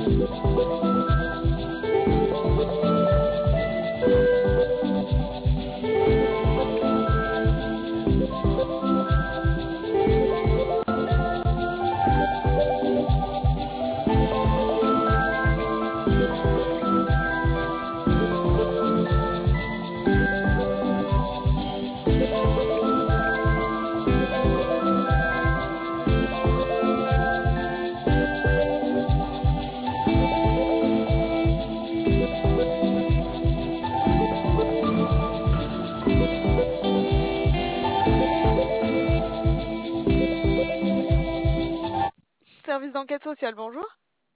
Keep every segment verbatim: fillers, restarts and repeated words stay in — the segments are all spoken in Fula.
Service d'enquête sociale, bonjour.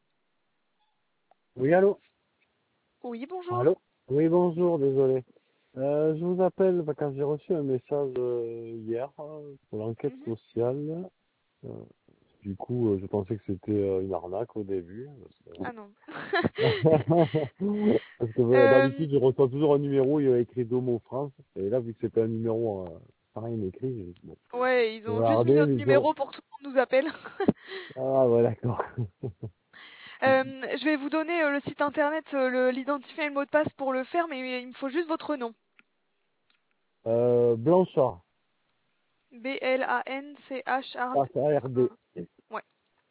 Oui, allô? Oui, bonjour. Allô? Oui, bonjour, désolé. Euh, je vous appelle parce que j'ai reçu un message euh, hier euh, pour l'enquête Mhm. sociale. Euh, du coup, euh, je pensais que c'était euh, une arnaque au début. Ah non. Parce que, parce que euh, Euh, d'habitude, je reçois toujours un numéro, il y a écrit Domo France. Et là, vu que c'était un numéro euh, sans rien écrit, j'ai bon, ouais, ils j'ai ont juste mis regardé, notre mais bon. numéro pour que tout le monde nous appelle. Ah, ouais, d'accord. Euh, je vais vous donner euh, le site internet, euh, le- l'identifiant et le mot de passe pour le faire, mais il me faut juste votre nom. Euh, Blanchard. B L A N C H A R D. A R D. Ouais.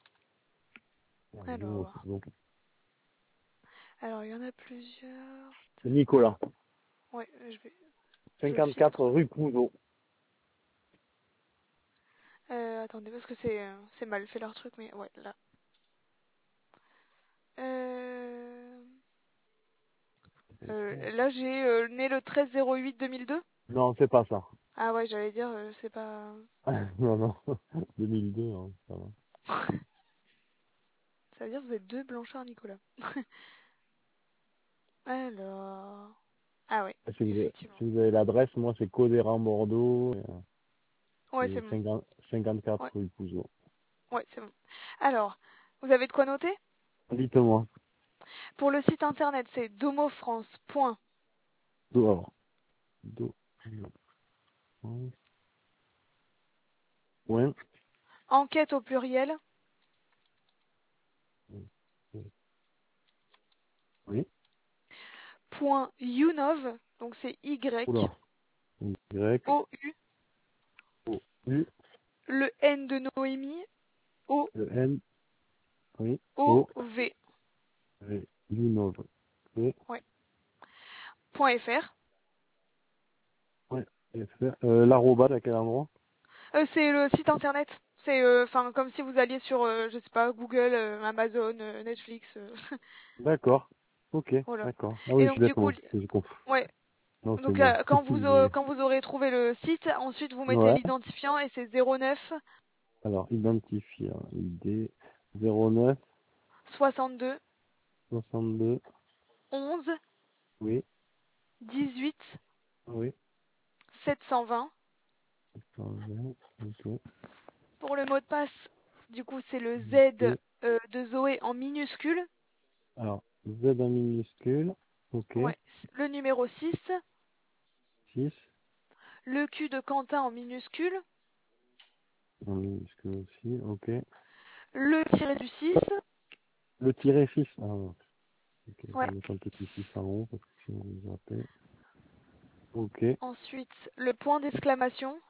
Alors, alors il y en a plusieurs. Nicolas. Ouais, je vais, je cinquante-quatre filtre. rue Pouzeau. Euh, attendez, parce que c'est euh, c'est mal fait leur truc, mais ouais, là. Euh, euh, là, j'ai euh, né le treize zéro huit deux mille deux. Non, c'est pas ça. Ah ouais, j'allais dire, euh, c'est pas... Non, non. deux mille deux, hein, ça va. Ça veut dire que vous êtes deux Blanchard Nicolas. Alors... Ah ouais, Si vous avez, effectivement. si vous avez l'adresse, moi, c'est Codéran Bordeaux, Ouais, et c'est bon. cinquante, cinquante-quatre Ouais, rue Pouzeau. ouais, c'est bon. Alors, vous avez de quoi noter? Dites-moi. Pour le site internet, c'est domofrance. Do, alors. Do, point. Enquête au pluriel. Oui. Point unov, donc c'est Y Oula. Y, O U, O, U, le N de Noémie, O le N, oui, O O, V. V, Unov. Oui. Ouais. Point fr. Ouais. Et faire, euh, l'arrobase à quel endroit? Euh, c'est le site internet. C'est enfin comme si vous alliez sur, euh, je sais pas, Google, euh, Amazon, euh, Netflix. euh, D'accord. Ok, voilà. d'accord. Ah Et oui, je donc suis du bête, coup, moi. li- J'ai compris. ouais. Non, c'est Donc moi. euh, quand vous au- Désolé. quand vous aurez trouvé le site, ensuite vous mettez Ouais. l'identifiant et c'est zéro neuf Alors, identifier I D zéro neuf soixante-deux soixante-deux. onze Oui, dix-huit oui. sept cent vingt. cent vingt, ok. Pour le mot de passe, du coup c'est le Z Et, euh, de Zoé en minuscule. alors, Z en minuscule, ok. Ouais. Le numéro six. six Le Q de Quentin en minuscule. en minuscule aussi, ok. Le tiré du six. Le tiret six, ah non. Ok, je Ouais. vais mettre un petit six en haut parce que sinon je vous appelle. Ok, Ensuite, le point d'exclamation.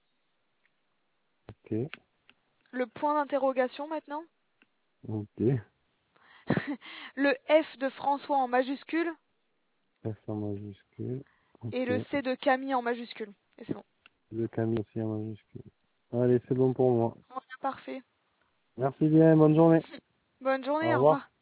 ok, Le point d'interrogation maintenant. ok. Le F de François en majuscule. F en majuscule, Et le ok. C de Camille en majuscule. Et c'est bon. Le Camille aussi en majuscule. Allez, c'est bon pour moi. Voilà, parfait. Merci bien, bonne journée. Bonne journée, Au au revoir. revoir.